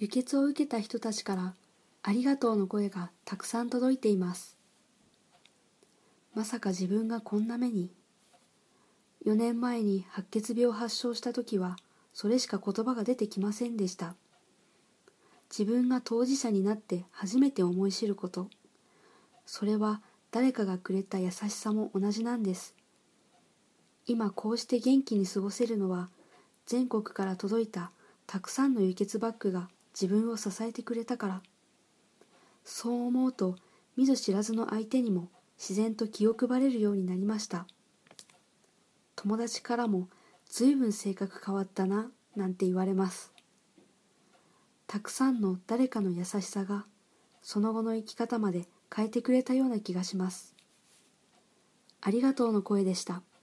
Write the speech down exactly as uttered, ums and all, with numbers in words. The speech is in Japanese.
輸血を受けた人たちからありがとうの声がたくさん届いています。まさか自分がこんな目に。よねんまえに白血病を発症した時はそれしか言葉が出てきませんでした。自分が当事者になって初めて思い知ること。それは誰かがくれた優しさも同じなんです。今こうして元気に過ごせるのは全国から届いたたくさんの輸血バッグが自分を支えてくれたから。そう思うと見ず知らずの相手にも自然と気を配れるようになりました。友達からもずいぶん性格変わったななんて言われます。たくさんの誰かの優しさがその後の生き方まで変えてくれたような気がします。ありがとうの声でした。